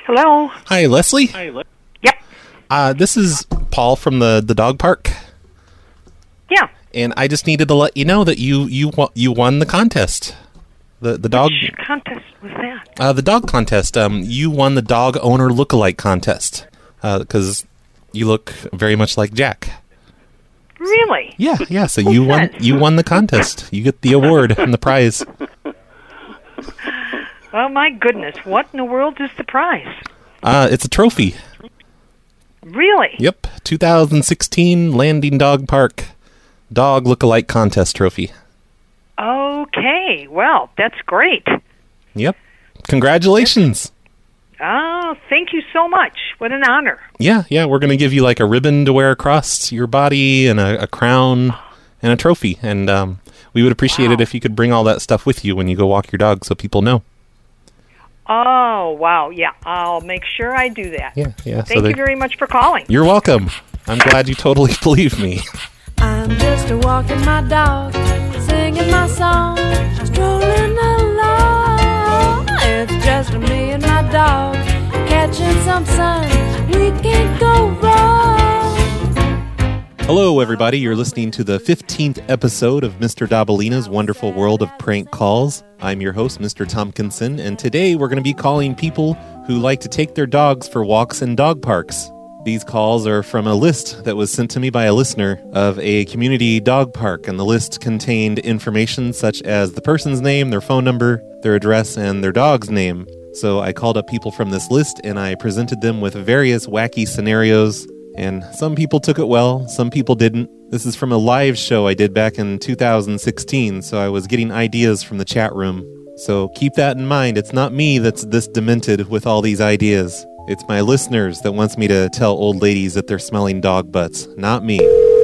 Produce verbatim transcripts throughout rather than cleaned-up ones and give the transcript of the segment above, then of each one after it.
Hello. Hi, Leslie. Hi, Le- Yep. Uh, this is Paul from the, the dog park. Yeah. And I just needed to let you know that you you wo- you won the contest. The the dog Which contest was that? uh, the dog contest. Um, you won the dog owner lookalike contest because uh, you look very much like Jack. Really? Yeah, yeah. So Who you won said? you won the contest. You get the award and the prize. Oh my goodness! What in the world is the prize? Uh, it's a trophy. Really? Yep, two thousand sixteen Landing Dog Park Dog Lookalike Contest Trophy. Okay. Well, that's great. Yep. Congratulations. Oh, thank you so much. What an honor. Yeah, yeah. We're going to give you like a ribbon to wear across your body and a, a crown and a trophy. And um, we would appreciate Wow. it if you could bring all that stuff with you when you go walk your dog so people know. Oh, wow. Yeah, I'll make sure I do that. Yeah, yeah. Thank so you very much for calling. You're welcome. I'm glad you totally believe me. I'm just a walking my dog, singing my song, strolling along. It's just me and my dog, catching some sun. We can't go wrong. Hello, everybody. You're listening to the fifteenth episode of Mister Dabalina's Wonderful World of Prank Calls. I'm your host, Mister Tompkinson, and today we're going to be calling people who like to take their dogs for walks in dog parks. These calls are from a list that was sent to me by a listener of a community dog park, and the list contained information such as the person's name, their phone number, their address, and their dog's name. So I called up people from this list, and I presented them with various wacky scenarios, and some people took it well, some people didn't. This is from a live show I did back in two thousand sixteen, so I was getting ideas from the chat room. So keep that in mind. It's not me that's this demented with all these ideas. It's my listeners that wants me to tell old ladies that they're smelling dog butts, not me.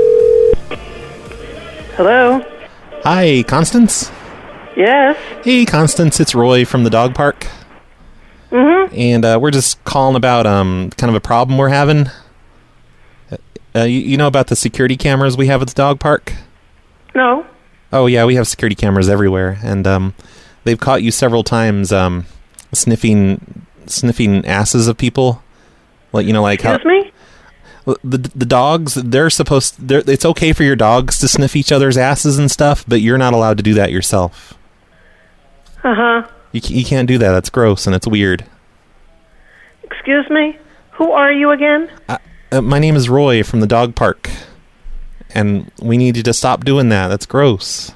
Hello? Hi, Constance? Yes? Hey, Constance, it's Roy from the dog park. Mm-hmm. And uh, we're just calling about um, kind of a problem we're having. Uh, you, you know about the security cameras we have at the dog park? No. Oh, yeah, we have security cameras everywhere. And um, they've caught you several times um, sniffing... sniffing asses of people, like you know, like Excuse how me? the the dogs they're supposed they're, it's okay for your dogs to sniff each other's asses and stuff, but you're not allowed to do that yourself. Uh huh. You you can't do that. That's gross and it's weird. Excuse me? Who are you again? Uh, uh, my name is Roy from the dog park, and we need you to stop doing that. That's gross.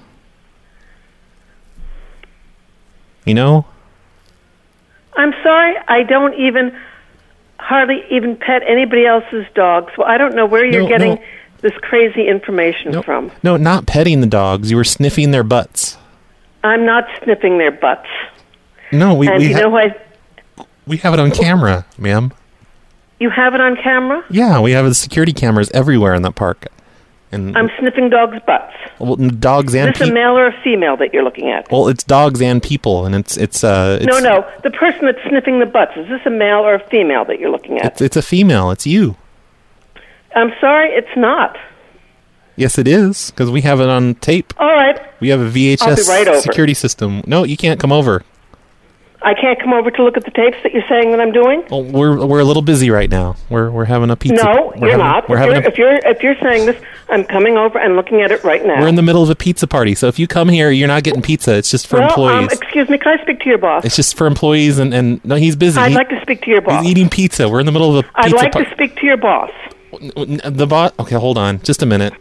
You know. I'm sorry, I don't even, hardly even pet anybody else's dog, so I don't know where you're No, getting no. this crazy information No, from. no, not petting the dogs. You were sniffing their butts. I'm not sniffing their butts. No, we And we, you ha- know who I, we have it on camera, ma'am. you have it on camera? Yeah, we have the security cameras everywhere in that park. And I'm sniffing dogs' butts. well, dogs Is and this a people. male or a female that you're looking at? Well, it's dogs and people, and it's it's uh. It's, no, no, the person that's sniffing the butts, is this a male or a female that you're looking at? It's it's a female. It's you. I'm sorry, it's not. Yes, it is because we have it on tape. All right, We have a V H I'll be S right over. security system. No, you can't come over. I can't come over to look at the tapes that you're saying that I'm doing? Well, we're we're a little busy right now. We're we're having a pizza. No, we're you're having, not. We're if, having you're, a, if you're if you're saying this, I'm coming over and looking at it right now. we're in the middle of a pizza party. So if you come here, you're not getting pizza. It's just for well, employees. Um, excuse me, can I speak to your boss? It's just for employees, and, and no, he's busy. I'd He- like to speak to your boss. He's eating pizza. We're in the middle of a I'd pizza like party. to speak to your boss. The bot. Okay, hold on, just a minute.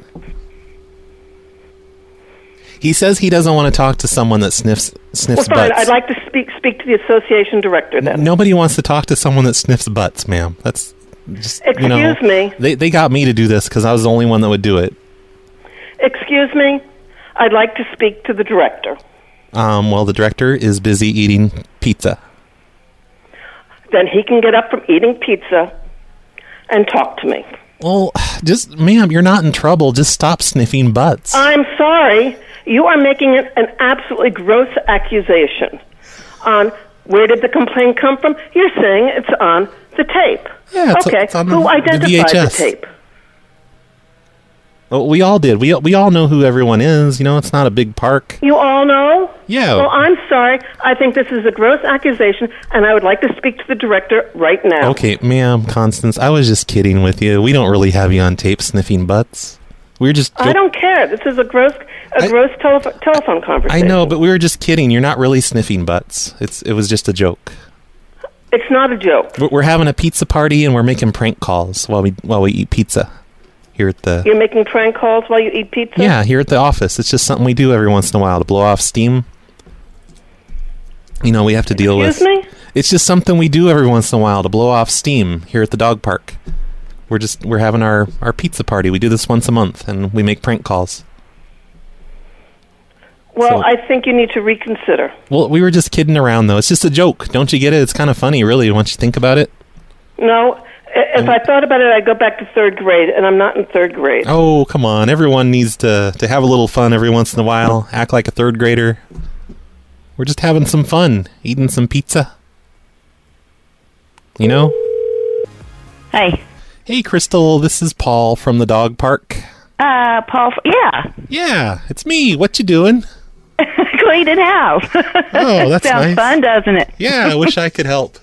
He says he doesn't want to talk to someone that sniffs sniffs Well, fine. butts. I'd like to speak speak to the association director then. Nobody wants to talk to someone that sniffs butts, ma'am. That's just Excuse you know. me. They they got me to do this because I was the only one that would do it. Excuse me. I'd like to speak to the director. Um. Well, the director is busy eating pizza. Then he can get up from eating pizza and talk to me. Well, just ma'am, you're not in trouble. Just stop sniffing butts. I'm sorry. You are making an, an absolutely gross accusation on where did the complaint come from? You're saying it's on the tape. Yeah, it's- okay. it's on Who the- the identified V H the S. tape? Well, we all did. We we all know who everyone is. You know, it's not a big park. You all know? Yeah. Well, I'm sorry. I think this is a gross accusation, and I would like to speak to the director right now. Okay, ma'am, Constance, I was just kidding with you. We don't really have you on tape sniffing butts. We were just... I don't care. This is a gross a I, gross telef- telephone conversation. I know, but we were just kidding. You're not really sniffing butts. It's It was just a joke. It's not a joke. We're having a pizza party, and we're making prank calls while we while we eat pizza here at the... You're making prank calls while you eat pizza? Yeah, here at the office. It's just something we do every once in a while to blow off steam. You know, we have to deal Excuse with... me? It's just something we do every once in a while to blow off steam here at the dog park. We're just we're having our, our pizza party. We do this once a month, and we make prank calls. Well, So- I think you need to reconsider. Well, we were just kidding around, though. It's just a joke. Don't you get it? It's kind of funny, really, once you think about it. No, i- if I thought about it, I'd go back to third grade, and I'm not in third grade. Oh, come on. Everyone needs to, to have a little fun every once in a while. Act like a third grader. We're just having some fun, eating some pizza. You know? Hey. Hey, Crystal, this is Paul from the dog park. Uh, Paul, yeah. Yeah, it's me. What you doing? Cleaning house. Oh, that's Sounds nice. fun, doesn't it? Yeah, I wish I could help.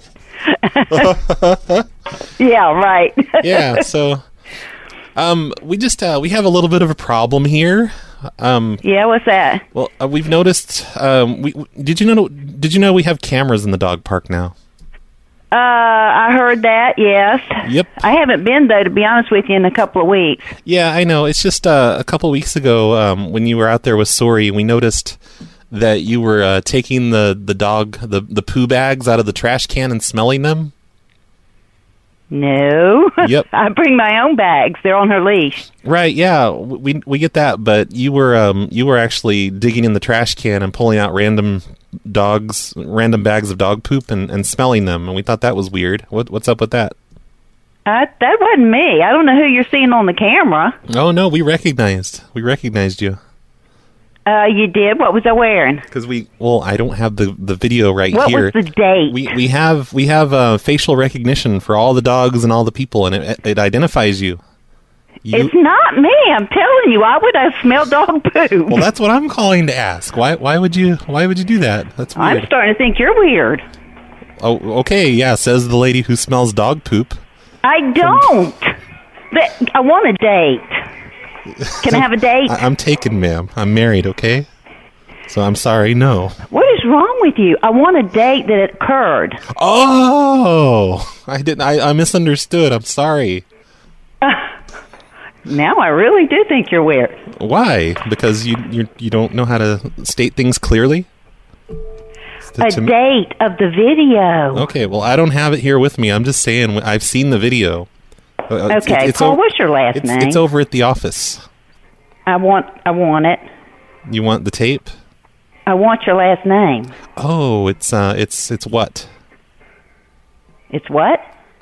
Yeah, right. Yeah, so um we just uh we have a little bit of a problem here. Um Yeah, what's that? well, uh, we've noticed um we did you know did you know we have cameras in the dog park now? Uh, I heard that, yes. Yep. I haven't been, though, to be honest with you, in a couple of weeks. Yeah, I know. It's just uh, a couple weeks ago um when you were out there with Sori, we noticed that you were uh, taking the the dog the the poo bags out of the trash can and smelling them. No. Yep. I bring my own bags. They're on her leash. Right, yeah, we we get that, but you were um you were actually digging in the trash can and pulling out random dogs, random bags of dog poop and, and smelling them, and we thought that was weird. What what's up with that? Uh, that wasn't me. I don't know who you're seeing on the camera. Oh no, we recognized we recognized you Uh, you did? What was I wearing? because we well I don't have the, the video right What here. was the date? We we have we have uh, facial recognition for all the dogs and all the people, and it it identifies you. You It's not me. I'm telling you. I would have smelled dog poop. well, that's what I'm calling to ask. Why why would you why would you do that? That's weird. I'm starting to think you're weird. Oh, okay, yeah, says the lady who smells dog poop. I don't. But I want a date. Can I have a date? I- I'm taken, ma'am. I'm married, okay? So I'm sorry, no. What is wrong with you? I want a date that occurred. Oh, I didn't. I, I misunderstood. I'm sorry. Now I really do think you're weird. Why? Because you you you don't know how to state things clearly. A To- date of the video. Okay, well, I don't have it here with me. I'm just saying I've seen the video. Uh, it's- Okay, it's Paul, o- what's your last it's, name? It's over at the office. I want I want it. You want the tape? I want your last name. Oh, it's uh, it's it's what? It's what?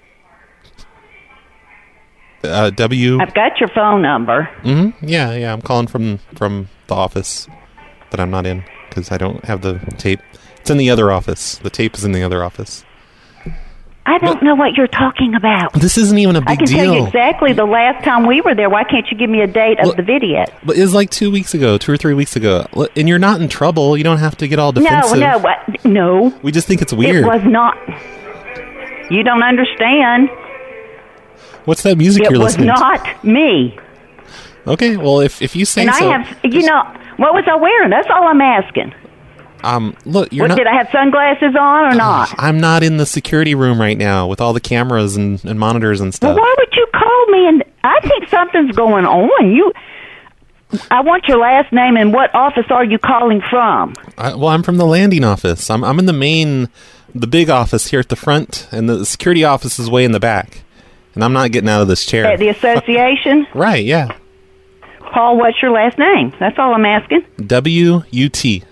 Uh, W. I've got your phone number. Mm-hmm. Yeah, yeah. I'm calling from from the office that I'm not in because I don't have the tape. It's in the other office. The tape is in the other office. I don't know what you're talking about. This isn't even a I big can tell you deal. exactly the last time we were there. Why can't you give me a date of Well, the video? But it was like two weeks ago, two or three weeks ago, L- and you're not in trouble. You don't have to get all No, defensive. no, what? No. We just think it's weird. It was not. You don't understand. What's that music It you're was listening not me. to? Okay, well, if if you say And so. I have, you know, what was I wearing? That's all I'm asking. Um, look, you're What, not. did I have sunglasses on or not? I'm not in the security room right now with all the cameras and, and monitors and Well, stuff. why would you call me? And I think something's going on. You, I want your last name and what office are you calling from? I, well, I'm from the landing office. I'm I'm in the main, the big office here at the front, and the security office is way in the back. And I'm not getting out of this chair. At the association? Right? Yeah. Paul, what's your last name? That's all I'm asking. W U T.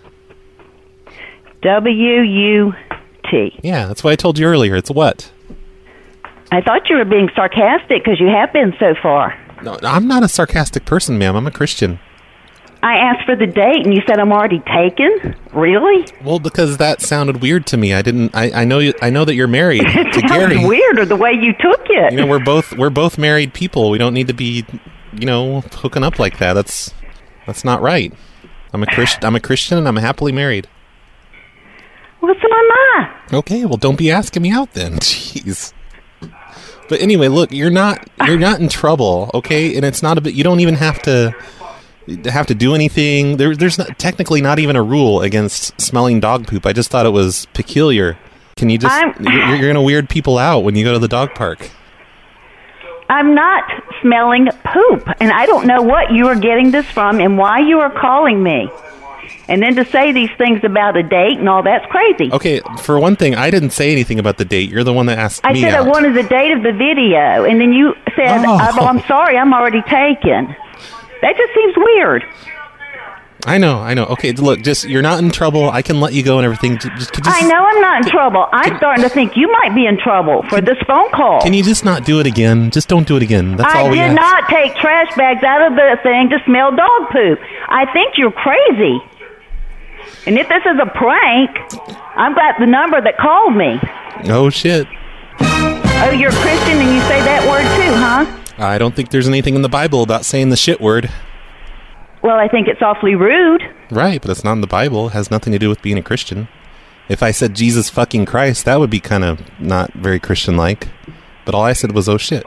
W U T. Yeah, that's what I told you earlier. It's what? I thought you were being sarcastic because you have been so far. No, I'm not a sarcastic person, ma'am. I'm a Christian. I asked for the date and you said I'm already taken? Really? Well, because that sounded weird to me. I didn't. I, I know you. I know that you're married It to sounds Gary. weirder the way you took it. You know, we're both we're both married people. We don't need to be you know, hooking up like that. That's that's not right. I'm a Christ- I'm a Christian, and I'm happily married. Well, so am I. Okay, well, don't be asking me out then. Jeez. But anyway, look, you're not you're not in trouble, okay? And it's not a bit. You don't even have to have to do anything. There, there's not, technically not even a rule against smelling dog poop. I just thought it was peculiar. Can you just? I'm, you're, you're going to weird people out when you go to the dog park. I'm not smelling poop, and I don't know what you are getting this from and why you are calling me. And then to say these things about a date and all, that's crazy. Okay, for one thing, I didn't say anything about the date. You're the one that asked I me said out. I wanted the date of the video, and then you said, Oh. oh, I'm sorry, I'm already taken. That just seems weird. I know, I know. Okay, look, just you're not in trouble. I can let you go and everything. Just, just, I know I'm not in trouble. I'm starting to think you might be in trouble for this phone call. Can you just not do it again? Just don't do it again. That's all I we did ask. not take trash bags out of the thing to smell dog poop. I think you're crazy. And if this is a prank, I've got the number that called me. Oh, shit. Oh, you're a Christian and you say that word too, huh? I don't think there's anything in the Bible about saying the shit word. Well, I think it's awfully rude. Right, but it's not in the Bible. It has nothing to do with being a Christian. If I said Jesus fucking Christ, that would be kind of not very Christian-like. But all I said was, oh, shit.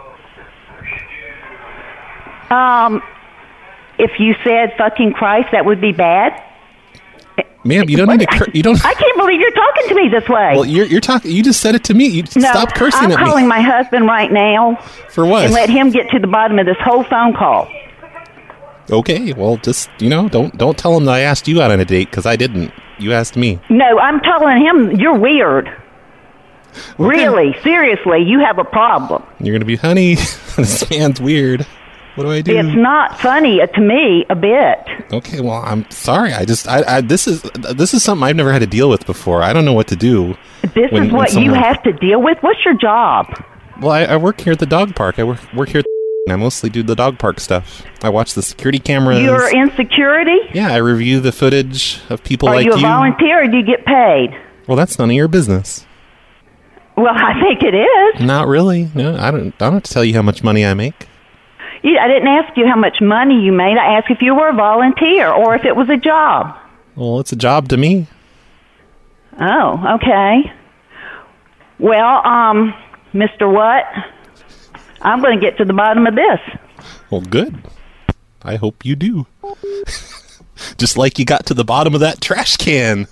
Um, if you said fucking Christ, that would be bad? Ma'am, you don't need to cur- you don't I can't believe you're talking to me this way. Well, you're you're talking you just said it to me. You no, stop cursing I'm at me. calling my husband right now. For what? And let him get to the bottom of this whole phone call. Okay, well, just, you know, don't don't tell him that I asked you out on a date, because I didn't. You asked me. No, I'm telling him you're weird. Okay. Really, seriously, you have a problem. You're going to be, honey, this man's weird. What do I do? It's not funny uh, to me a bit. Okay, well, I'm sorry. I just, I, I, this is, this is something I've never had to deal with before. I don't know what to do. This when- is when what someone- you have to deal with? What's your job? Well, I, I work here at the dog park. I work work here. At and I mostly do the dog park stuff. I watch the security cameras. You're in security? Yeah, I review the footage of people Are like you a you. volunteer or do you get paid? Well, that's none of your business. Well, I think it is. Not really. No, I don't. I don't have to tell you how much money I make. You, I didn't ask you how much money you made. I asked if you were a volunteer or if it was a job. Well, it's a job to me. Oh, okay. Well, um, Mister What? I'm going to get to the bottom of this. Well, good. I hope you do. Just like you got to the bottom of that trash can.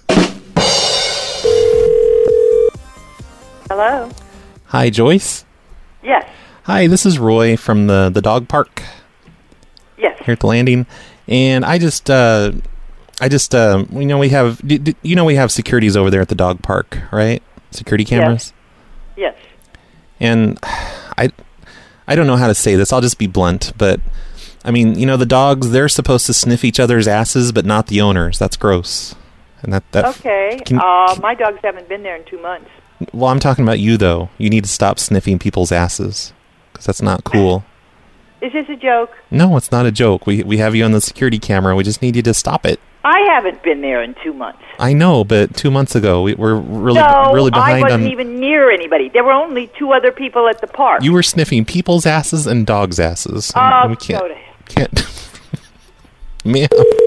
Hello? Hi, Joyce. Yes. Hi, this is Roy from the, the dog park Yes. here at the landing. And I just, uh, I just, uh, you know, we have, d- d- you know, we have securities over there at the dog park, right? Security cameras. Yes. And I, I don't know how to say this. I'll just be blunt, but I mean, you know, the dogs, they're supposed to sniff each other's asses, but not the owners. That's gross. And that, that Okay. Can- uh, my dogs haven't been there in two months. Well, I'm talking about you, though. You need to stop sniffing people's asses, because that's not cool. Is this a joke? No, it's not a joke. We we have you on the security camera. We just need you to stop it. I haven't been there in two months. I know, but two months ago, we were really no, really behind I wasn't on... even near anybody. There were only two other people at the park. You were sniffing people's asses and dogs' asses. Oh, And we can't... go to hell. Can't... Ma'am?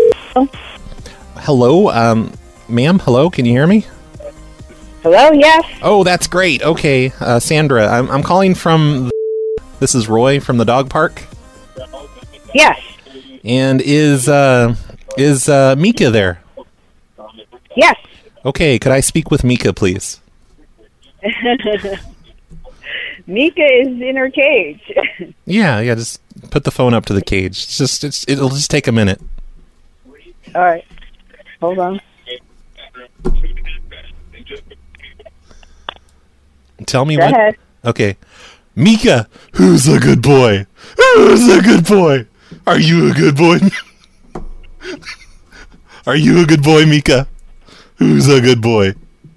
Hello? Um, ma'am? Hello? Can you hear me? Hello? Yes. Oh, that's great. Okay, uh, Sandra, I'm, I'm calling from... This is Roy from the dog park. Yes. And is uh, is uh, Mika there? Yes. Okay, could I speak with Mika, please? Mika is in her cage. Yeah, yeah. Just put the phone up to the cage. It's just it's, it'll just take a minute. All right. Hold on. Tell me Go what. ahead. Okay, Mika, who's a good boy? Who's a good boy? Are you a good boy? Are you a good boy, Mika? Who's a good boy?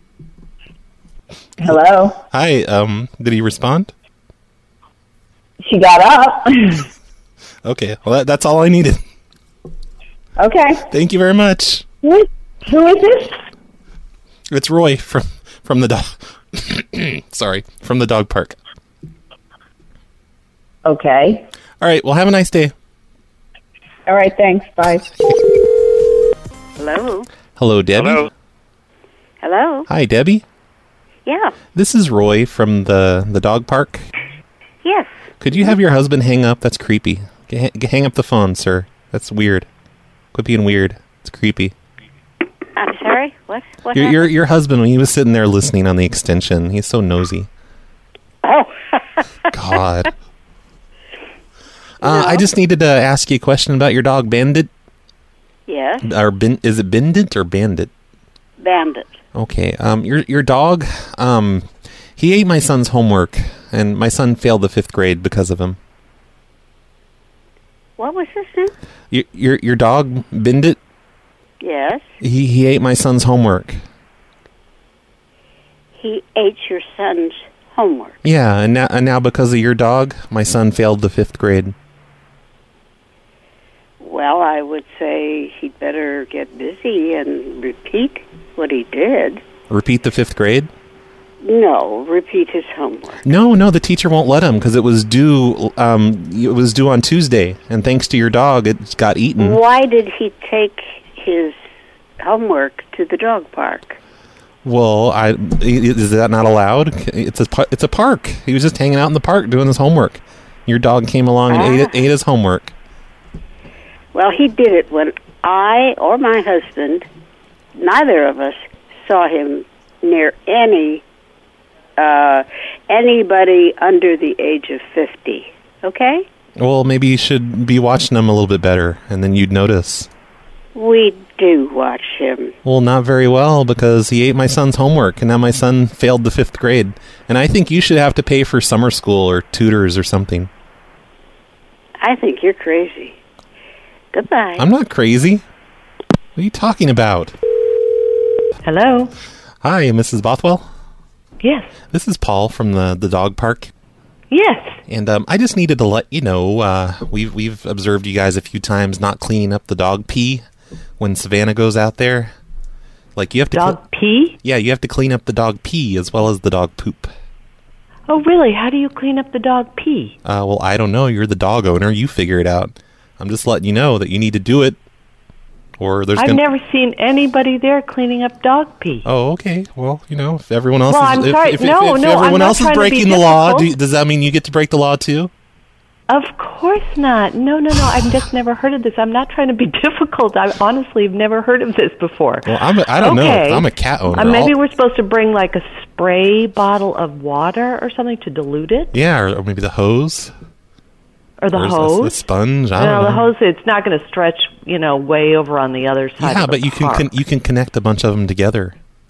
Hello. Hi. Um, did he respond? She got up. Okay. Well, that, that's all I needed. Okay. Thank you very much. Who, who is this? It's Roy from from the dog. Sorry, from the dog park. Okay. All right. Well, have a nice day. All right, thanks. Bye. Hello. Hello, Debbie. Hello. Hello. Hi, Debbie. Yeah. This is Roy from the, the dog park. Yes. Could you have your husband hang up? That's creepy. G- g- hang up the phone, sir. That's weird. Quit being weird. It's creepy. I'm sorry. What? What? Your, happened? your your husband, when he was sitting there listening on the extension, he's so nosy. Oh. God. Uh, I just needed to ask you a question about your dog, Bandit. Yes. Or bin, is it Bandit or Bandit? Bandit. Okay. Um, your your dog, um, he ate my son's homework, and my son failed the fifth grade because of him. What was his name? Your your your dog, Bandit. Yes. He he ate my son's homework. He ate your son's homework. Yeah, and now and now because of your dog, my son failed the fifth grade. Well, I would say he'd better get busy and repeat what he did. Repeat the fifth grade? No, repeat his homework. No, no, the teacher won't let him because it was due. Um, it was due on Tuesday, and thanks to your dog, it got eaten. Why did he take his homework to the dog park? Well, I is that not allowed? It's a par- it's a park. He was just hanging out in the park doing his homework. Your dog came along and Ah. ate it, ate his homework. Well, he did it when I or my husband, neither of us, saw him near any uh, anybody under the age of fifty. Okay? Well, maybe you should be watching him a little bit better, and then you'd notice. We do watch him. Well, not very well, because he ate my son's homework, and now my son failed the fifth grade. And I think you should have to pay for summer school or tutors or something. I think you're crazy. Goodbye. I'm not crazy. What are you talking about? Hello? Hi, Missus Bothwell. Yes. This is Paul from the, the dog park. Yes. And um, I just needed to let you know, uh, we've, we've observed you guys a few times not cleaning up the dog pee when Savannah goes out there. Like you have to Dog cl- pee? Yeah, you have to clean up the dog pee as well as the dog poop. Oh, really? How do you clean up the dog pee? Uh, well, I don't know. You're the dog owner. You figure it out. I'm just letting you know that you need to do it. Or there's I've gonna... never seen anybody there cleaning up dog pee. Oh, okay. Well, you know, if everyone else Well, is, I'm if, sorry. if, No, if, if no, I'm everyone not else is trying to be breaking the law, difficult. do, does that mean you get to break the law too? Of course not. No, no, no. I've just never heard of this. I'm not trying to be difficult. I honestly have never heard of this before. Well, I'm a, I don't Okay. know. I'm a cat owner. Uh, maybe I'll- we're supposed to bring like a spray bottle of water or something to dilute it, Yeah, or, or maybe the hose. or the or hose. The sponge. I no, don't know. the hose. It's not going to stretch, you know, way over on the other side. Yeah, of but the you can park. con- you can connect a bunch of them together.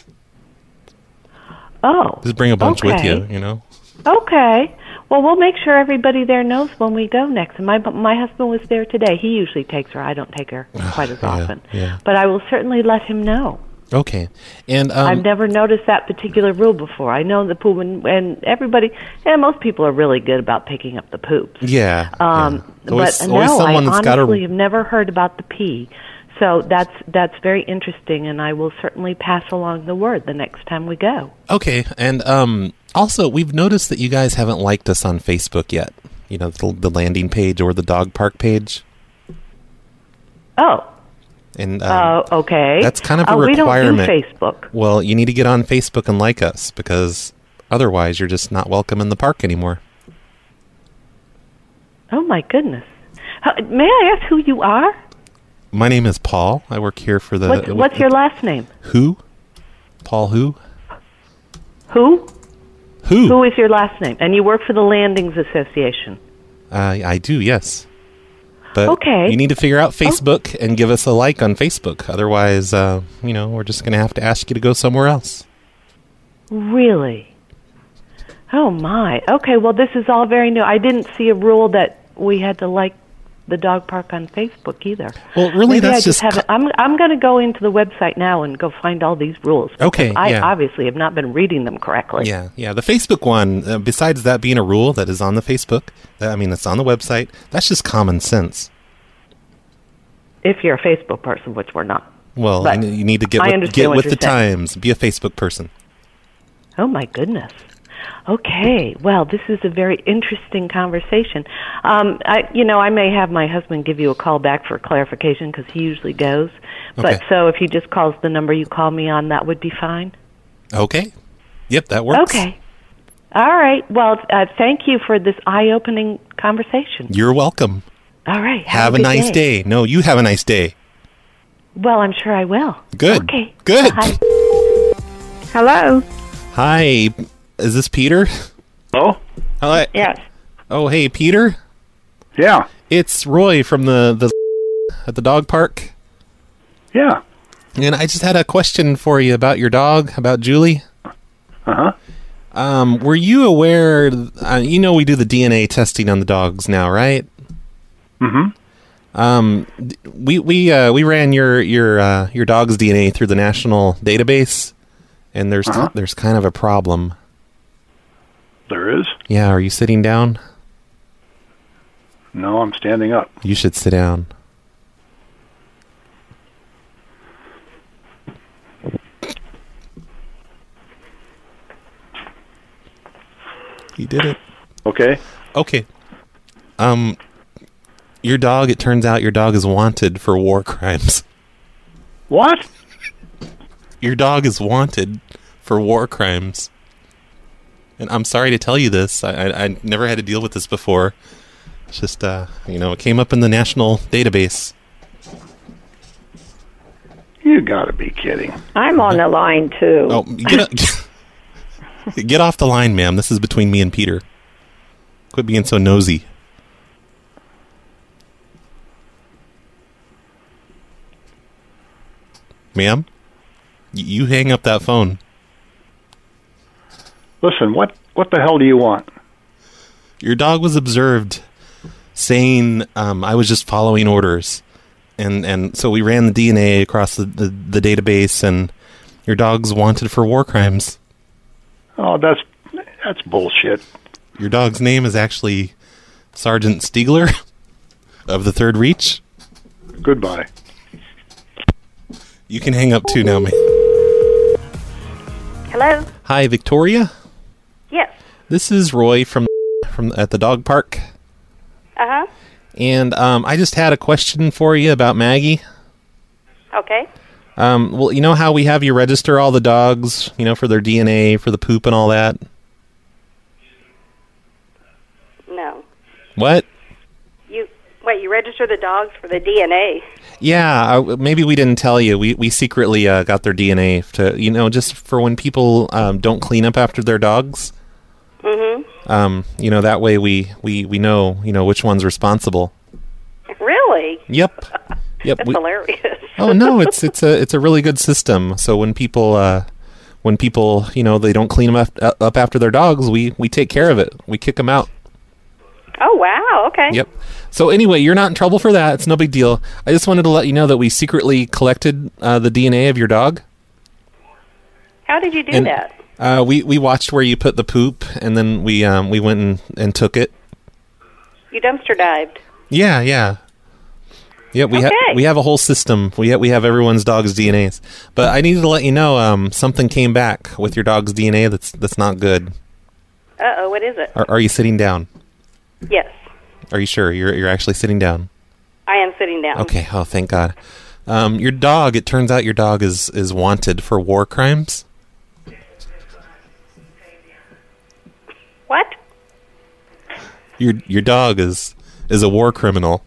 Oh. Just bring a bunch with okay. you, you know. Okay. Well, we'll make sure everybody there knows when we go next. And my my husband was there today. He usually takes her. I don't take her quite as Yeah, often. yeah. But I will certainly let him know. Okay, and um, I've never noticed that particular rule before. I know the poop, and, and everybody, and most people are really good about picking up the poop. yeah, Um, yeah. There's always, but always no, someone I that's got honestly a have never heard about the pee. So that's that's very interesting, and I will certainly pass along the word the next time we go. okay, and um, also we've noticed that you guys haven't liked us on Facebook yet. You know, the, the landing page or the dog park page. Oh. And um, Uh, okay. that's kind of a uh, requirement. We don't do Facebook. Well, you need to get on Facebook and like us because otherwise you're just not welcome in the park anymore. Oh my goodness! How, may I ask who you are? My name is Paul. I work here for the. What's, what's your last name? Who? Paul who? Who? Who? Who is your last name? And you work for the Landings Association. Uh, I do, yes. But Okay. you need to figure out Facebook and give us a like on Facebook. Otherwise, uh, you know, we're just going to have to ask you to go somewhere else. Really? Oh my. Okay. Well, this is all very new. I didn't see a rule that we had to like the dog park on Facebook either. Well, really, Maybe that's I just, just haven't. I'm I'm going to go into the website now and go find all these rules. because Okay, I yeah. obviously have not been reading them correctly. Yeah, yeah. The Facebook one, uh, besides that being a rule that is on the Facebook, that, I mean, that's on the website, that's just common sense. If you're a Facebook person, which we're not. Well, But you, you need to get I with, understand get what with you're the saying. times. Be a Facebook person. Oh my goodness. Okay, well, this is a very interesting conversation. Um, I, you know, I may have my husband give you a call back for clarification because he usually goes. But Okay. so if he just calls the number you call me on, that would be fine. Okay. Yep, that works. Okay. All right. Well, uh, thank you for this eye-opening conversation. You're welcome. All right. Have, a good nice day. No, you have a nice day. Well, I'm sure I will. Good. Okay. Good. Bye. Hello. Hi. Is this Peter? Oh? Hello. Yes. Oh, hey, Peter. Yeah. It's Roy from the, the at the dog park. Yeah. And I just had a question for you about your dog, about Julie. Uh-huh. Um, were you aware, uh, you know we do the D N A testing on the dogs now, right? Mm-hmm. Um, d- we we uh, we ran your your uh, your dog's D N A through the national database, and there's Uh-huh. there's kind of a problem. There is? Yeah, are you sitting down? No, I'm standing up. You should sit down. You did it. Okay. Okay. Um, your dog, it turns out your dog is wanted for war crimes. What? Your dog is wanted for war crimes. And I'm sorry to tell you this. I, I, I never had to deal with this before. It's just, uh, you know, it came up in the national database. You gotta be kidding. I'm on the line, too. Oh, get, a, get off the line, ma'am. This is between me and Peter. Quit being so nosy. Ma'am? Y- you hang up that phone. Listen, what, what the hell do you want? Your dog was observed saying, um, I was just following orders. And and so we ran the D N A across the, the, the database, and your dog's wanted for war crimes. Oh, that's that's bullshit. Your dog's name is actually Sergeant Stiegler of the Third Reach. Goodbye. You can hang up too now, man. Hello? Hi, Victoria. Yes. This is Roy from from at the dog park. Uh-huh. And um, I just had a question for you about Maggie. Okay. Um, well, you know how we have you register all the dogs, you know, for their D N A, for the poop and all that? No. What? You wait, you register the dogs for the D N A. Yeah, uh, maybe we didn't tell you. We we secretly uh, got their D N A to, you know, just for when people um, don't clean up after their dogs. Mm-hmm. Um, you know, that way we, we, we know, you know, which one's responsible. Really? Yep. Yep. That's we- hilarious. Oh no, it's it's a it's a really good system. So when people uh, when people you know they don't clean them up, up after their dogs, we we take care of it. We kick them out. Oh, wow. Okay. Yep. So anyway, you're not in trouble for that. It's no big deal. I just wanted to let you know that we secretly collected uh, the D N A of your dog. How did you do And, that? Uh, we we watched where you put the poop, and then we um, we went and, and took it. You dumpster dived. Yeah, yeah. Yeah, we Okay. have we have a whole system. We ha- we have everyone's dog's D N As. But I needed to let you know um, something came back with your dog's D N A that's that's not good. Uh-oh, what is it? Are, are you sitting down? Yes, Are you sure you're you're actually sitting down? I am sitting down. Okay. Oh, thank God. Um, your dog. It turns out your dog is is wanted for war crimes. What? Your your dog is is a war criminal.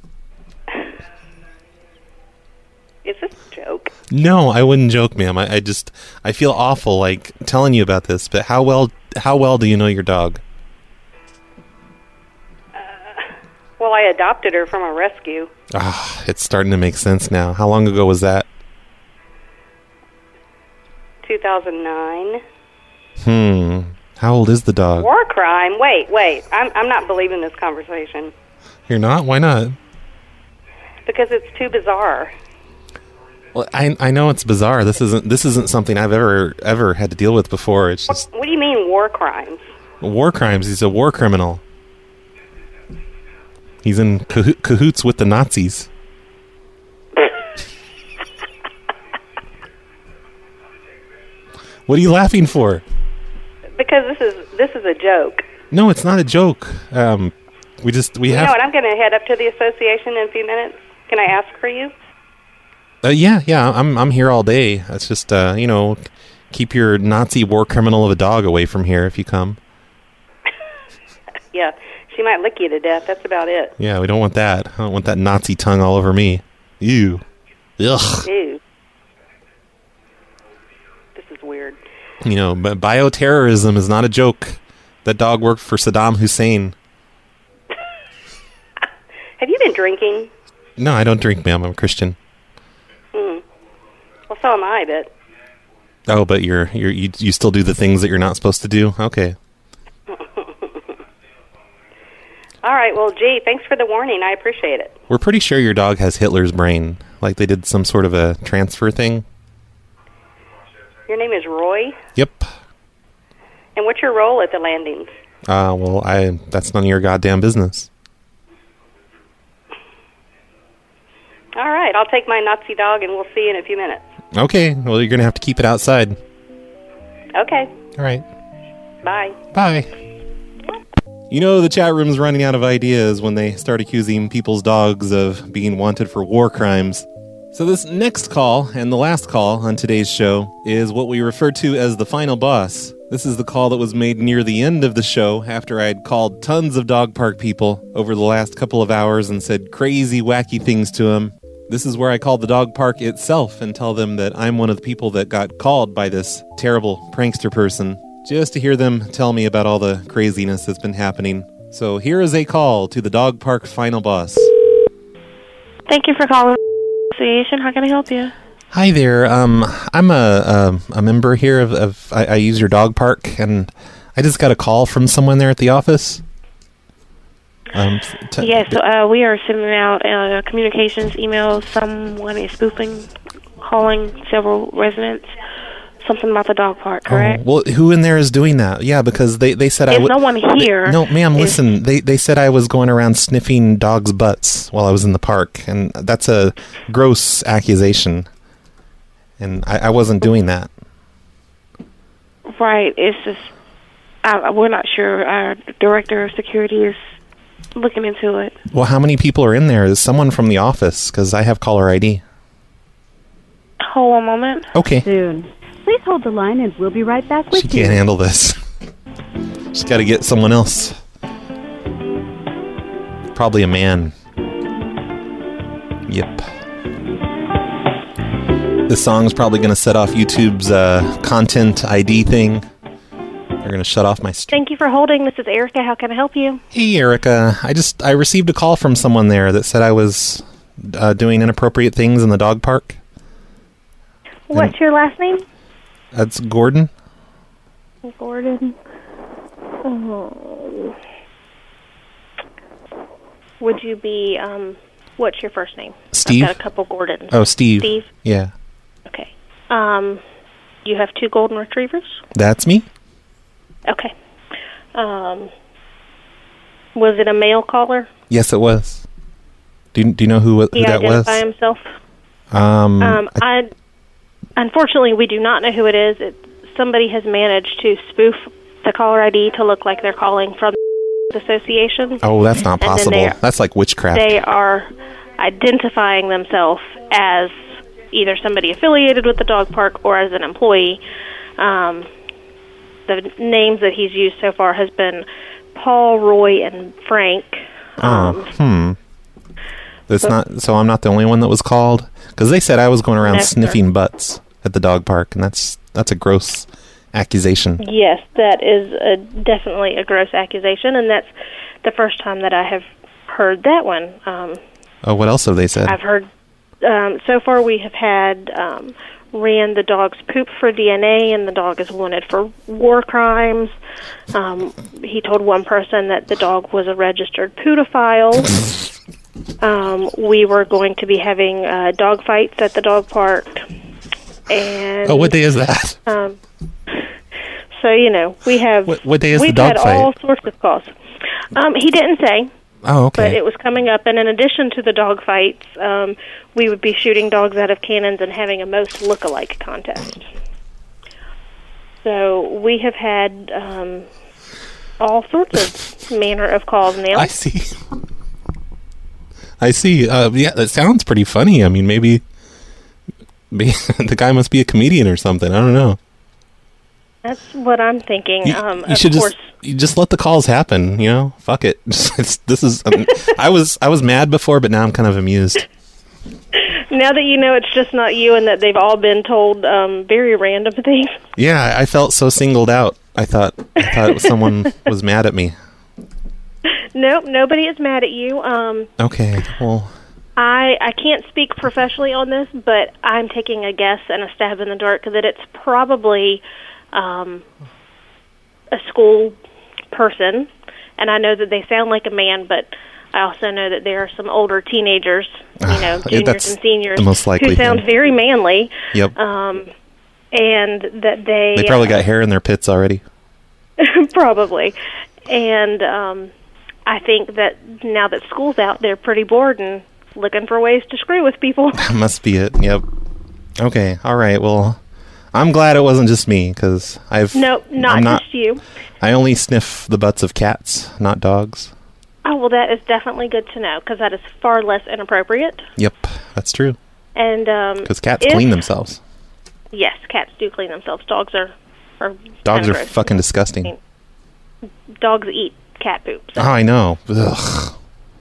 Is this a joke? No, I wouldn't joke, ma'am. I, I just I feel awful like telling you about this. But how well how well do you know your dog? Well, I adopted her from a rescue. Ah, it's starting to make sense now. How long ago was that? two thousand nine. Hmm. How old is the dog? War crime? Wait, wait. I'm I'm not believing this conversation You're not? Why not? because it's too bizarre. Well, I I know it's bizarre. This isn't this isn't something I've ever ever had to deal with before. It's What, just what do you mean war crimes? war crimes. He's a war criminal. He's in caho- cahoots with the Nazis. What are you laughing for? because this is this is a joke. No, it's not a joke. Um, we just we You have. know what? I'm going to head up to the association in a few minutes. Can I ask for you? Uh, yeah, yeah. I'm I'm here all day. It's just uh, you know, keep your Nazi war criminal of a dog away from here if you come. Yeah, she might lick you to death. That's about it. Yeah, we don't want that. I don't want that Nazi tongue all over me. Ew. Ugh. Ew. This is weird. You know, but bioterrorism is not a joke. That dog worked for Saddam Hussein. Have you been drinking? No, I don't drink, ma'am. I'm a Christian. Hmm. Well, so am I, but... Oh, but you're you're you, you still do the things that you're not supposed to do? Okay. All right, well, gee, thanks for the warning. I appreciate it. We're pretty sure your dog has Hitler's brain. Like they did some sort of a transfer thing. Your name is Roy? Yep. And what's your role at the landings? Uh, well, I that's none of your goddamn business. All right, I'll take my Nazi dog and we'll see you in a few minutes. Okay, well, you're going to have to keep it outside. Okay. All right. Bye. Bye. You know, the chat room's running out of ideas when they start accusing people's dogs of being wanted for war crimes. So this next call, and the last call on today's show, is what we refer to as the final boss. This is the call that was made near the end of the show after I'd called tons of dog park people over the last couple of hours and said crazy, wacky things to them. This is where I call the dog park itself and tell them that I'm one of the people that got called by this terrible prankster person, just to hear them tell me about all the craziness that's been happening. So here is a call to the dog park final boss. Thank you for calling the association. How can I help you? Hi there. Um, I'm a a, a member here of, of I, I use your dog park, and I just got a call from someone there at the office. Um, t- yes, so, uh, we are sending out uh, communications emails. Someone is spoofing, calling several residents. Something about the dog park, correct? Oh, well, who in there is doing that? Yeah, because they, they said I There's would. no one here. No, ma'am, Is- listen. They they said I was going around sniffing dogs' butts while I was in the park, and that's a gross accusation. And I, I wasn't doing that. Right. It's just uh, we're not sure. Our director of security is looking into it. Well, how many people are in there? Is someone from the office? Because I have caller I D. Hold on a moment. Okay. Soon. Please hold the line and we'll be right back with She you. can't handle this. She's got to get someone else. Probably a man. Yep. This song's probably going to set off YouTube's uh, content I D thing. They're going to shut off my stream. Thank you for holding. This is Erica. How can I help you? Hey, Erica. I just I received a call from someone there that said I was uh, doing inappropriate things in the dog park. What's your last name? That's Gordon. Gordon. Oh. Would you be, um, what's your first name? Steve. I've got a couple Gordons. Oh, Steve. Steve? Yeah. Okay. Um, you have two golden retrievers? That's me. Okay. Um, was it a male caller? Yes, it was. Do you, do you know who, who He that was? identify himself? Um, Um, I, unfortunately, we do not know who it is. It, somebody has managed to spoof the caller I D to look like they're calling from the association. oh, that's not And then possible. they are- That's like witchcraft. They are identifying themselves as either somebody affiliated with the dog park or as an employee. Um, the names that he's used so far has been Paul, Roy, and Frank. Oh, hmm. That's not. So I'm not the only one that was called, because they said I was going around No, sir. sniffing butts at the dog park, and that's that's a gross accusation. Yes, that is a, definitely a gross accusation, and that's the first time that I have heard that one. Um, Oh, what else have they said? I've heard, um, so far we have had, um, ran the dog's poop for D N A, and the dog is wanted for war crimes. Um, he told one person that the dog was a registered poodophile. um, we were going to be having uh, dog fights at the dog park. And Oh, what day is that? Um, so, you know, we have... What, what day is we've the dog had fight? all sorts of calls. Um, he didn't say. Oh, okay. But it was coming up, and in addition to the dog fights, um, we would be shooting dogs out of cannons and having a most look-alike contest. So we have had um, all sorts of manner of calls now. I see. I see. Uh, yeah, that sounds pretty funny. I mean, maybe, maybe the guy must be a comedian or something. I don't know. That's what I'm thinking. You, um, you of should course. just you just let the calls happen. You know, fuck it. It's, this is. Um, I was I was mad before, but now I'm kind of amused. Now that you know it's just not you and that they've all been told um, very random things. Yeah, I felt so singled out. I thought I thought someone was mad at me. Nope, nobody is mad at you. Um, Okay, well, I I can't speak professionally on this, but I'm taking a guess and a stab in the dark that it's probably um, a school person. And I know that they sound like a man, but I also know that there are some older teenagers, you know, Uh, juniors that's and seniors, the most likely who sound thing. very manly. Yep. Um, and that they they probably uh, got hair in their pits already. probably. And um, I think that now that school's out, they're pretty bored and looking for ways to screw with people. Must be it. Yep. Okay. All right. Well, I'm glad it wasn't just me because I've. No, not, I'm not just you. I only sniff the butts of cats, not dogs. Oh, well, that is definitely good to know because that is far less inappropriate. Yep, that's true. And um, Because cats if- clean themselves. Yes, cats do clean themselves. Dogs are, are Dogs kinda are gross. fucking disgusting. Dogs eat cat poop. Oh, I know. Ugh.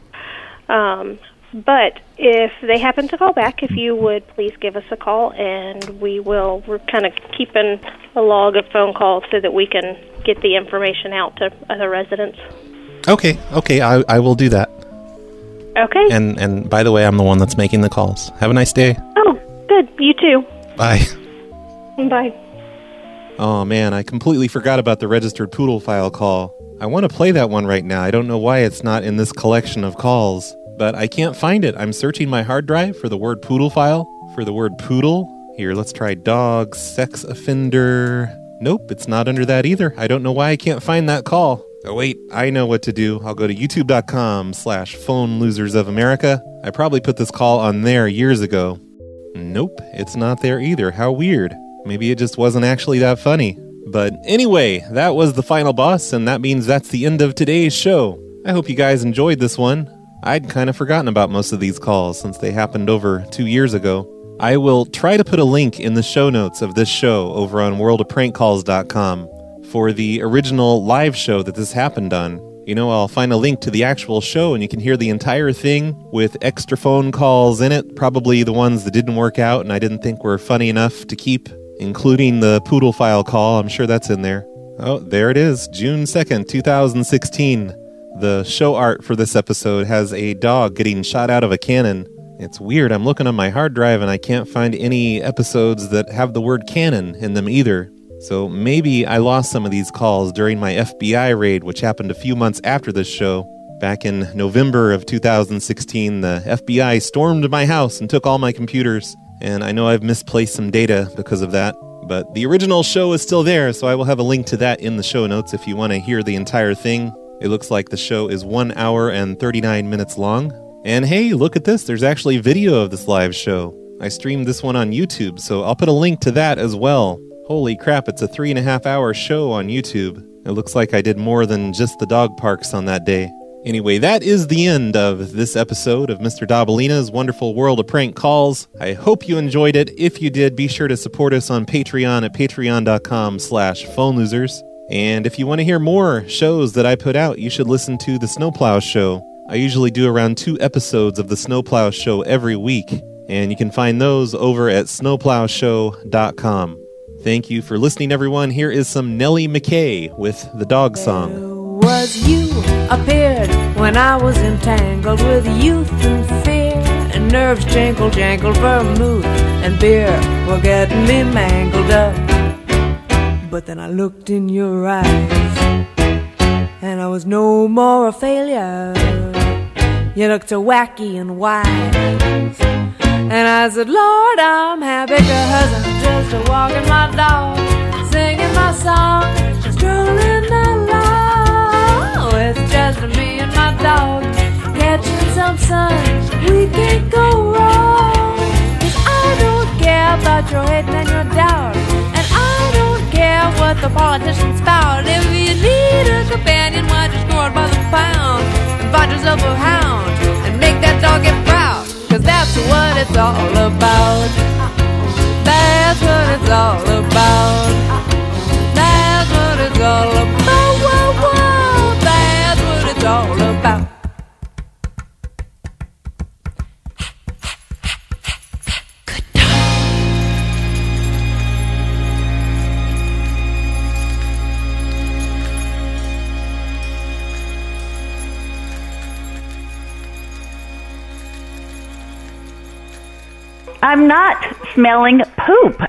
Um, but if they happen to call back, if you would please give us a call, and we will. We're kind of keeping a log of phone calls so that we can get the information out to other residents. Okay. Okay. I I will do that. Okay. And and by the way, I'm the one that's making the calls. Have a nice day. Oh, good. You too. Bye. Bye. Oh man, I completely forgot about the registered poodle file call. I want to play that one right now. I don't know why it's not in this collection of calls, but I can't find it. I'm searching my hard drive for the word poodle file, for the word poodle. Here, let's try dog, sex offender. Nope, it's not under that either. I don't know why I can't find that call. Oh wait, I know what to do. I'll go to youtube.com slash phone losers of America. I probably put this call on there years ago. Nope, it's not there either. How weird. Maybe it just wasn't actually that funny. But anyway, that was the final boss, and that means that's the end of today's show. I hope you guys enjoyed this one. I'd kind of forgotten about most of these calls since they happened over two years ago. I will try to put a link in the show notes of this show over on world of prank calls dot com for the original live show that this happened on. You know, I'll find a link to the actual show and you can hear the entire thing with extra phone calls in it, probably the ones that didn't work out and I didn't think were funny enough to keep, including the poodle file call. I'm sure that's in there. Oh, there it is, June second, twenty sixteen. The show art for this episode has a dog getting shot out of a cannon. It's weird, I'm looking on my hard drive and I can't find any episodes that have the word cannon in them either. So maybe I lost some of these calls during my F B I raid, which happened a few months after this show. Back in November of two thousand sixteen, the F B I stormed my house and took all my computers. And I know I've misplaced some data because of that. But the original show is still there, so I will have a link to that in the show notes if you want to hear the entire thing. It looks like the show is one hour and thirty-nine minutes long. And hey, look at this, there's actually video of this live show. I streamed this one on YouTube, so I'll put a link to that as well. Holy crap, it's a three and a half hour show on YouTube. It looks like I did more than just the dog parks on that day. Anyway, that is the end of this episode of Mister Dabalina's Wonderful World of Prank Calls. I hope you enjoyed it. If you did, be sure to support us on Patreon at patreon.com slash phone losers. And if you want to hear more shows that I put out, you should listen to The Snowplow Show. I usually do around two episodes of The Snowplow Show every week, and you can find those over at snowplow show dot com. Thank you for listening, everyone. Here is some Nellie McKay with the dog song. Was you appeared when I was entangled with youth and fear, and nerves jangle jangled, vermouth and beer were getting me mangled up. But then I looked in your eyes, and I was no more a failure. You looked so wacky and wise, and I said, Lord, I'm happy, cause I'm just a walking my dog, singing my song, strolling along. It's just me and my dog, catching some sun, we can't go wrong. Cause I don't care about your hate and your doubt, and I don't care what what the politicians spout. If you need a companion, why just go out by the pound and find yourself a hound and make that dog get proud. Cause that's what it's all about. That's what it's all about. That's what it's all about. Whoa, whoa, that's what it's all about. I'm not smelling poop.